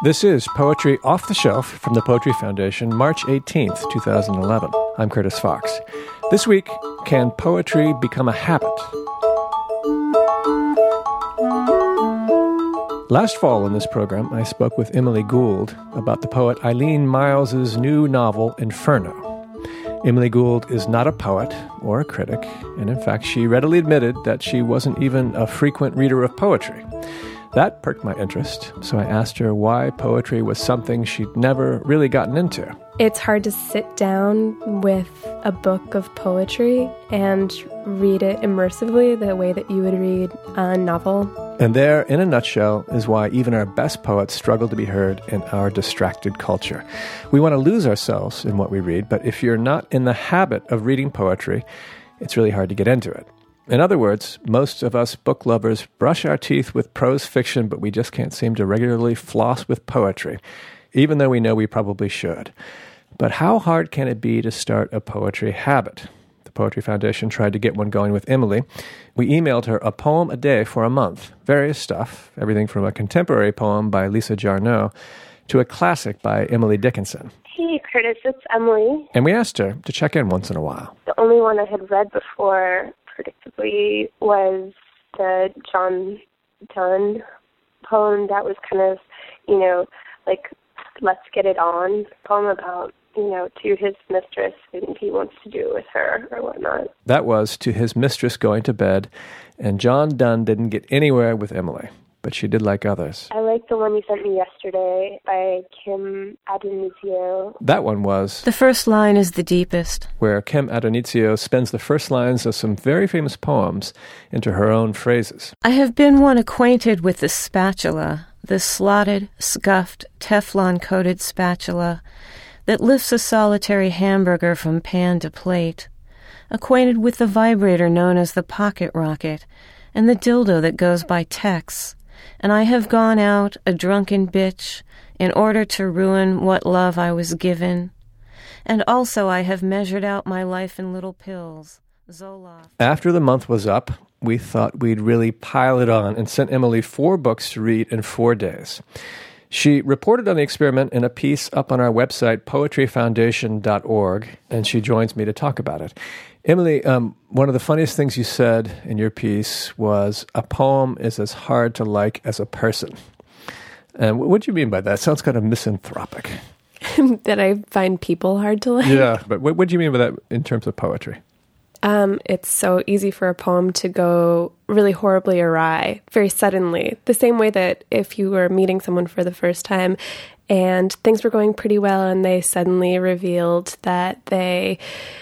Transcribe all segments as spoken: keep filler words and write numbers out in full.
This is Poetry Off the Shelf from the Poetry Foundation, March eighteenth, twenty eleven. I'm Curtis Fox. This week, can poetry become a habit? Last fall in this program, I spoke with Emily Gould about the poet Eileen Miles's new novel, Inferno. Emily Gould is not a poet or a critic, and in fact, she readily admitted that she wasn't even a frequent reader of poetry. That perked my interest, so I asked her why poetry was something she'd never really gotten into. It's hard to sit down with a book of poetry and read it immersively the way that you would read a novel. And there, in a nutshell, is why even our best poets struggle to be heard in our distracted culture. We want to lose ourselves in what we read, but if you're not in the habit of reading poetry, it's really hard to get into it. In other words, most of us book lovers brush our teeth with prose fiction, but we just can't seem to regularly floss with poetry, even though we know we probably should. But how hard can it be to start a poetry habit? The Poetry Foundation tried to get one going with Emily. We emailed her a poem a day for a month, various stuff, everything from a contemporary poem by Lisa Jarneau to a classic by Emily Dickinson. Hey, Curtis, it's Emily. And we asked her to check in once in a while. The only one I had read before, predictably, was the John Donne poem that was kind of, you know, like, let's get it on poem about, you know, to his mistress and he wants to do it with her or whatnot. That was To His Mistress Going to Bed, and John Donne didn't get anywhere with Emily, but she did like others. I like the one you sent me yesterday by Kim Adonizio. That one was... The first line is the deepest. Where Kim Adonizio spends the first lines of some very famous poems into her own phrases. I have been one acquainted with the spatula, the slotted, scuffed, Teflon-coated spatula that lifts a solitary hamburger from pan to plate, acquainted with the vibrator known as the pocket rocket, and the dildo that goes by Tex, and I have gone out, a drunken bitch, in order to ruin what love I was given, and also I have measured out my life in little pills, Zoloft. After the month was up, we thought we'd really pile it on and sent Emily four books to read in four days. She reported on the experiment in a piece up on our website, poetry foundation dot org, and she joins me to talk about it. Emily, um, one of the funniest things you said in your piece was, a poem is as hard to like as a person. And what do you mean by that? It sounds kind of misanthropic. That I find people hard to like? Yeah, but what, what do you mean by that in terms of poetry? Um, it's so easy for a poem to go really horribly awry, very suddenly. The same way that if you were meeting someone for the first time and things were going pretty well and they suddenly revealed that they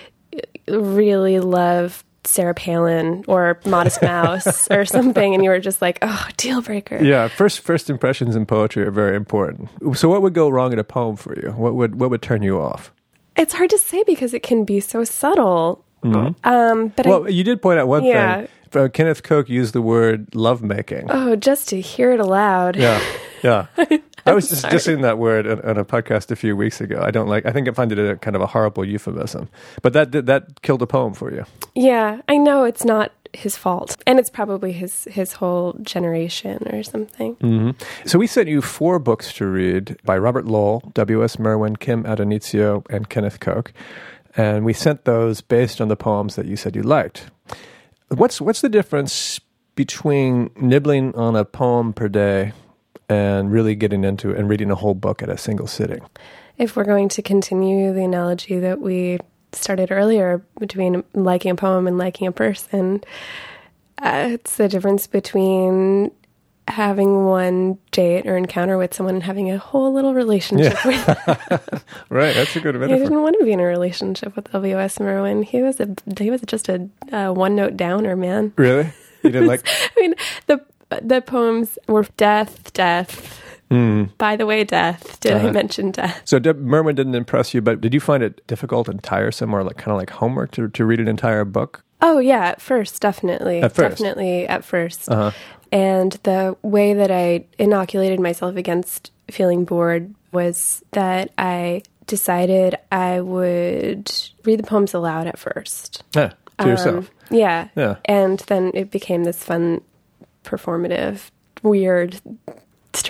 really love Sarah Palin or Modest Mouse or something, and you were just like, oh, deal breaker. Yeah, first first impressions in poetry are very important. So what would go wrong in a poem for you? What would what would turn you off? It's hard to say because it can be so subtle. Mm-hmm. Um, but well, I, you did point out one yeah. thing. Uh, Kenneth Koch used the word lovemaking. Oh, just to hear it aloud. Yeah, yeah. I was just, just saying that word on, on a podcast a few weeks ago. I don't like. I think I find it a kind of a horrible euphemism. But that did, that killed a poem for you. Yeah, I know it's not his fault, and it's probably his his whole generation or something. Mm-hmm. So we sent you four books to read by Robert Lowell, W S Merwin, Kim Adonizio, and Kenneth Koch. And we sent those based on the poems that you said you liked. What's what's the difference between nibbling on a poem per day and really getting into and reading a whole book at a single sitting? If we're going to continue the analogy that we started earlier between liking a poem and liking a person, uh, it's the difference between having one date or encounter with someone and having a whole little relationship yeah. with them. Right, that's a good metaphor. He didn't want to be in a relationship with W S Merwin. He was a he was just a uh, one note downer, man. Really? You didn't like? I mean, the the poems were death, death. Mm. By the way, death. Did uh-huh. I mention death? So De- Merwin didn't impress you, but did you find it difficult and tiresome, or like kind of like homework to to read an entire book? Oh yeah, at first, definitely, at first. definitely at first. Uh-huh. And the way that I inoculated myself against feeling bored was that I decided I would read the poems aloud at first. Yeah, to um, yourself. Yeah. Yeah. And then it became this fun, performative, weird, strange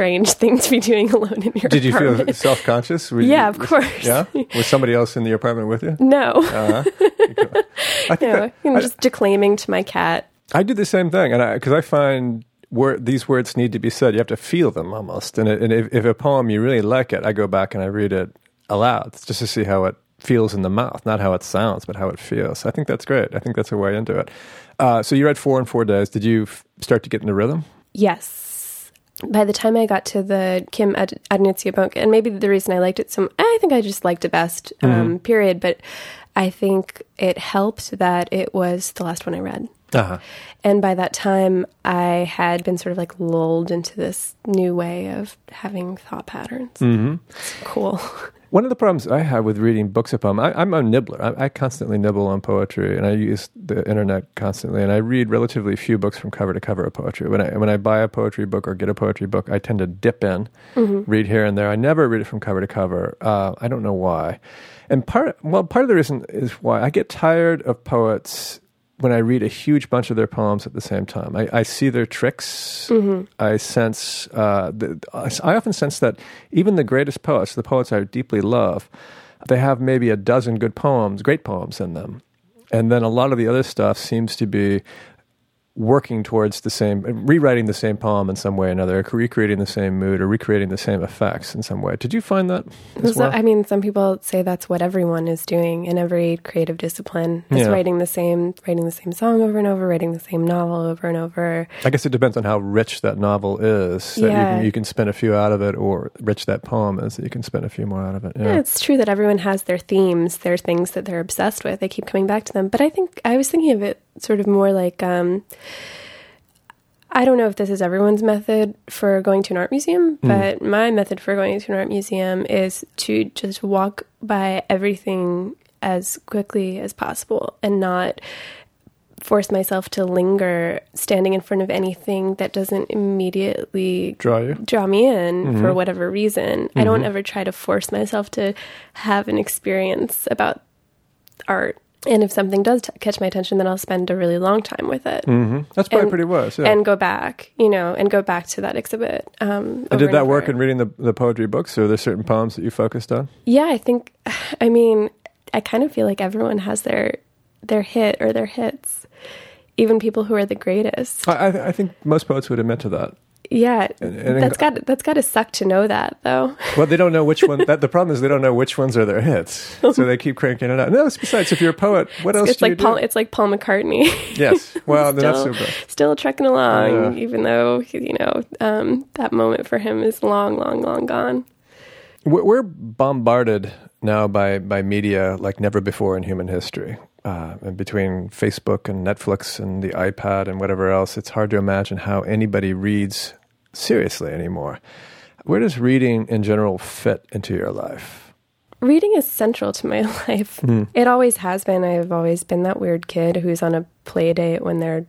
strange thing to be doing alone in your Did you apartment. feel self-conscious? Were Yeah, you, of course. Yeah? Was somebody else in the apartment with you? No. Uh-huh. I think No, that- I'm I- just declaiming to my cat. I do the same thing, and because I, I find word, these words need to be said. You have to feel them almost. And, it, and if, if a poem you really like it, I go back and I read it aloud just to see how it feels in the mouth, not how it sounds, but how it feels. I think that's great. I think that's a way into it. Uh, so you read four in four days. Did you f- start to get in the rhythm? Yes. By the time I got to the Kim Ad- Adnitsia book, and maybe the reason I liked it so, I think I just liked it best. Um, Mm-hmm. Period. But I think it helped that it was the last one I read. Uh-huh. And by that time, I had been sort of like lulled into this new way of having thought patterns. Mm-hmm. It's cool. One of the problems I have with reading books of poem, I, I'm a nibbler. I, I constantly nibble on poetry, and I use the internet constantly. And I read relatively few books from cover to cover of poetry. When I when I buy a poetry book or get a poetry book, I tend to dip in, mm-hmm. read here and there. I never read it from cover to cover. Uh, I don't know why. And part well, part of the reason is why I get tired of poets when I read a huge bunch of their poems at the same time. I, I see their tricks. Mm-hmm. I sense, uh, the, I often sense that even the greatest poets, the poets I deeply love, they have maybe a dozen good poems, great poems in them. And then a lot of the other stuff seems to be working towards the same, rewriting the same poem in some way or another, recreating the same mood or recreating the same effects in some way. Did you find that as So, well? I mean, some people say that's what everyone is doing in every creative discipline, is Yeah. writing the same, writing the same song over and over, writing the same novel over and over. I guess it depends on how rich that novel is. That you, Yeah. can, you can spin a few out of it, or rich that poem is that you can spin a few more out of it. Yeah. Yeah, it's true that everyone has their themes, their things that they're obsessed with. They keep coming back to them. But I think I was thinking of it sort of more like, um, I don't know if this is everyone's method for going to an art museum, but my method for going to an art museum is to just walk by everything as quickly as possible and not force myself to linger standing in front of anything that doesn't immediately Draw you? draw me in Mm-hmm. for whatever reason. I don't ever try to force myself to have an experience about art. And if something does t- catch my attention, then I'll spend a really long time with it. Mm-hmm. That's probably And- pretty wise. Yeah. And go back, you know, and go back to that exhibit. Um, And did over that and work over. in reading the, the poetry books, or are there certain poems that you focused on? Yeah, I think, I mean, I kind of feel like everyone has their their hit or their hits, even people who are the greatest. I, I, I think most poets would admit to that. Yeah, And- and- that's got that's got to suck to know that, though. Well, they don't know which one. That, the problem is they don't know which ones are their hits, so they keep cranking it out. No, besides, if you're a poet, what else It's do like you Paul. do? It's like Paul McCartney. Yes. Well, then that's still, super. still trucking along, Yeah. even though you know um, that moment for him is long, long, long gone. We're we're bombarded now by, by media like never before in human history. Uh, and between Facebook and Netflix and the iPad and whatever else, it's hard to imagine how anybody reads seriously anymore. Where does reading in general fit into your life? Reading is central to my life. Mm. It always has been. I've always been that weird kid who's on a play date when they're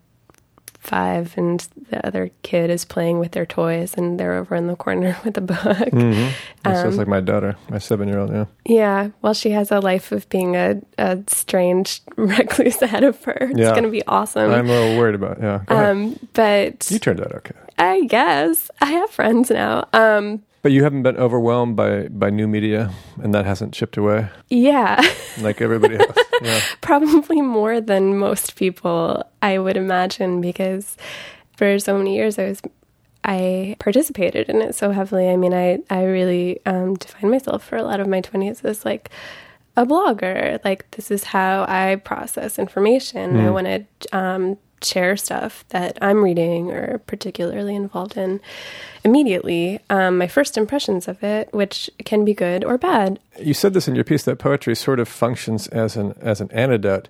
five and the other kid is playing with their toys and they're over in the corner with a book. Mm-hmm. That sounds Um, like my daughter, my seven-year-old, yeah. Yeah, well, she has a life of being a, a strange recluse ahead of her. It's Yeah. going to be awesome. I'm a little worried about yeah. Go ahead. um, but You turned out okay. I guess I have friends now. Um, But you haven't been overwhelmed by, by new media, and that hasn't chipped away yeah, like everybody else. Yeah. probably more than most people, I would imagine, because for so many years I was I participated in it so heavily. I mean, I I really um, defined myself for a lot of my twenties as like a blogger. Like, this is how I process information. I want to um, share stuff that I'm reading or particularly involved in immediately. Um, my first impressions of it, which can be good or bad. You said this in your piece, that poetry sort of functions as an as an antidote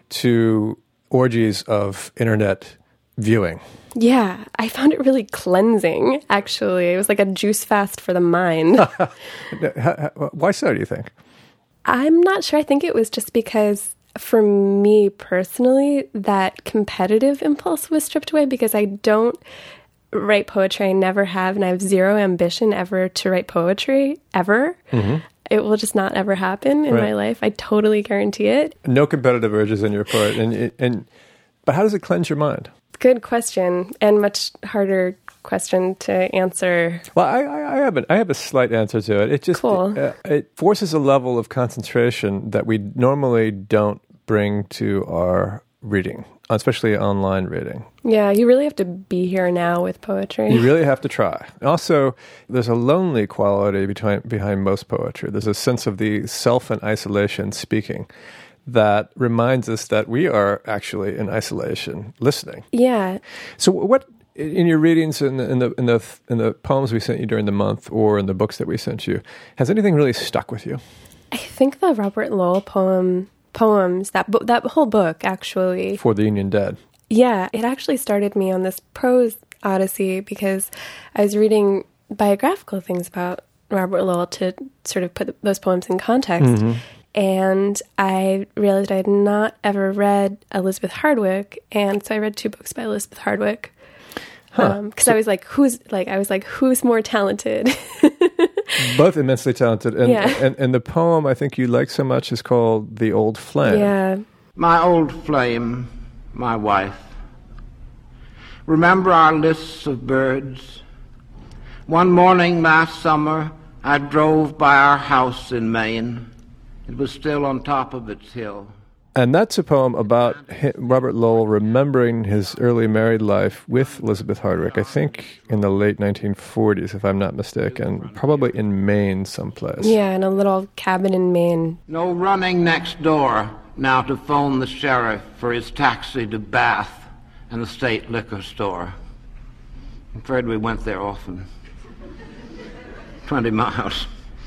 to orgies of internet viewing. Yeah, I found it really cleansing, actually. It was like a juice fast for the mind. Why so, do you think? I'm not sure. I think it was just because for me personally, that competitive impulse was stripped away because I don't write poetry. I never have, and I have zero ambition ever to write poetry, ever. Mm-hmm. It will just not ever happen in Right. my life. I totally guarantee it. No competitive urges in your poet, and and but how does it cleanse your mind? Good question, and much harder question to answer. Well, I, I, I have a, I have a slight answer to it. It just Cool. uh, it forces a level of concentration that we normally don't bring to our reading, especially online reading. Yeah, you really have to be here now with poetry. You really have to try. Also, there's a lonely quality behind, behind most poetry. There's a sense of the self and isolation speaking that reminds us that we are actually in isolation listening. Yeah. So what, in your readings, in the, in the in the in the poems we sent you during the month, or in the books that we sent you, has anything really stuck with you? I think the Robert Lowell poem, poems, that bo- that whole book, actually. For the Union Dead. Yeah, it actually started me on this prose odyssey because I was reading biographical things about Robert Lowell to sort of put those poems in context. Mm-hmm. And I realized I had not ever read Elizabeth Hardwick, and so I read two books by Elizabeth Hardwick. Because huh. um, so, I was like, who's like, I was like, who's more talented? Both immensely talented, and, yeah. and and the poem I think you like so much is called "The Old Flame." Yeah, my old flame, my wife. Remember our lists of birds? One morning last summer, I drove by our house in Maine. It was still on top of its hill. And that's a poem about Robert Lowell remembering his early married life with Elizabeth Hardwick, I think in the late nineteen forties, if I'm not mistaken, probably in Maine someplace. Yeah, in a little cabin in Maine. No running next door now to phone the sheriff for his taxi to Bath and the state liquor store. I'm afraid we went there often. Twenty miles.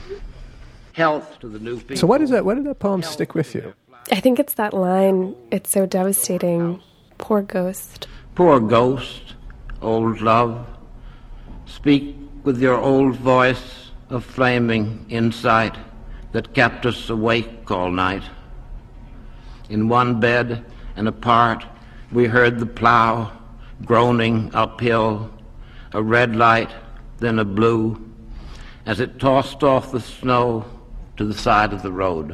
Health to the new people. So why does that, why did that poem stick with you? I think it's that line, it's so devastating. Poor ghost. Poor ghost, old love. Speak with your old voice of flaming insight that kept us awake all night. In one bed and apart, we heard the plow groaning uphill, a red light, then a blue, as it tossed off the snow to the side of the road.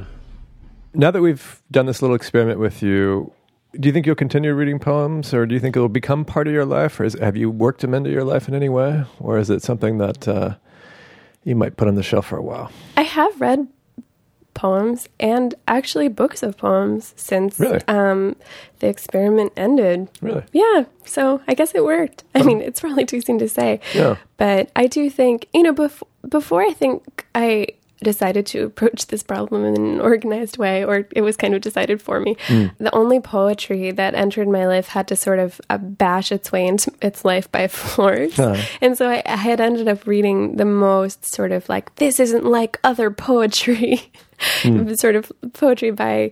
Now that we've done this little experiment with you, do you think you'll continue reading poems, or do you think it'll become part of your life, or is, have you worked them into your life in any way, or is it something that uh, you might put on the shelf for a while? I have read poems and actually books of poems since really? um, the experiment ended. Really? Yeah. So I guess it worked. I mean, it's probably too soon to say. Yeah. But I do think, you know, bef- before I think I decided to approach this problem in an organized way, or it was kind of decided for me. Mm. The only poetry that entered my life had to sort of uh, bash its way into its life by force. Uh. And so I, I had ended up reading the most sort of like, this isn't like other poetry, mm. sort of poetry by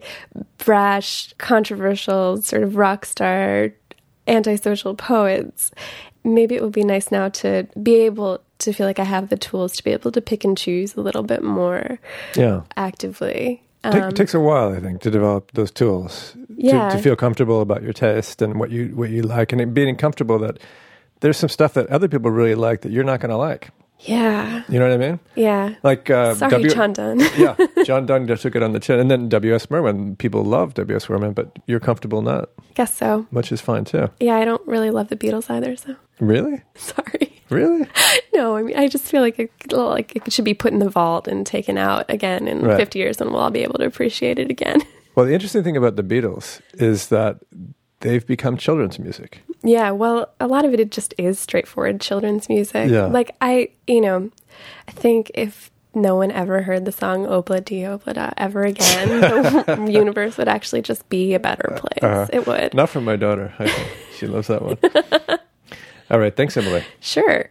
brash, controversial, sort of rock star, antisocial poets. Maybe it would be nice now to be able to feel like I have the tools to be able to pick and choose a little bit more yeah. actively. Um, Take, it takes a while, I think, to develop those tools, yeah. to, to feel comfortable about your taste and what you what you like, and being comfortable that there's some stuff that other people really like that you're not going to like. Yeah. You know what I mean? Yeah. Like uh, Sorry, w- John Donne. yeah, John Donne just took it on the chin. And then W S Merwin, people love W S Merwin, but you're comfortable not. Guess so. Which is fine, too. Yeah, I don't really love the Beatles either, so. Really? Sorry. Really? No, I mean, I just feel like it, like it should be put in the vault and taken out again in right. fifty years, and we'll all be able to appreciate it again. Well, the interesting thing about the Beatles is that they've become children's music. Yeah, well, a lot of it, it just is straightforward children's music. Yeah. Like, I, you know, I think if no one ever heard the song Obla Di Obla Da ever again, the universe would actually just be a better place. Uh, it would. Not for my daughter. I think she loves that one. All right. Thanks, Emily. Sure.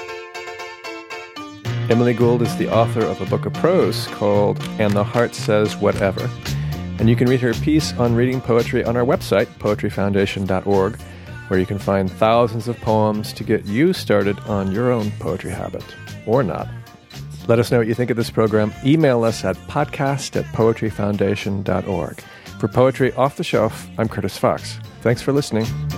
Emily Gould is the author of a book of prose called And the Heart Says Whatever. And you can read her piece on reading poetry on our website, poetry foundation dot org, where you can find thousands of poems to get you started on your own poetry habit, or not. Let us know what you think of this program. Email us at podcast at poetry foundation dot org. For Poetry Off the Shelf, I'm Curtis Fox. Thanks for listening.